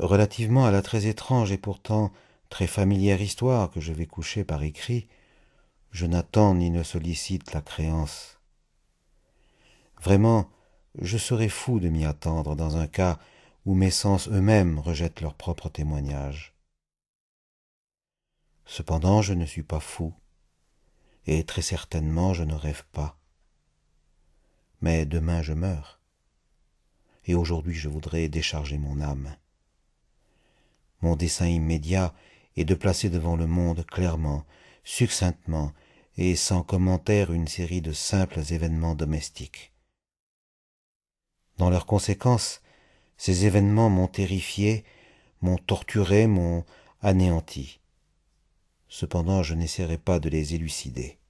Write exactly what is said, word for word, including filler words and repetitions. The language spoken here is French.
Relativement à la très étrange et pourtant très familière histoire que je vais coucher par écrit, je n'attends ni ne sollicite la créance. Vraiment, je serais fou de m'y attendre dans un cas où mes sens eux-mêmes rejettent leur propre témoignage. Cependant, je ne suis pas fou, et très certainement je ne rêve pas. Mais demain je meurs, et aujourd'hui je voudrais décharger mon âme. Mon dessein immédiat est de placer devant le monde clairement, succinctement et sans commentaire une série de simples événements domestiques. Dans leurs conséquences, ces événements m'ont terrifié, m'ont torturé, m'ont anéanti. Cependant, je n'essaierai pas de les élucider.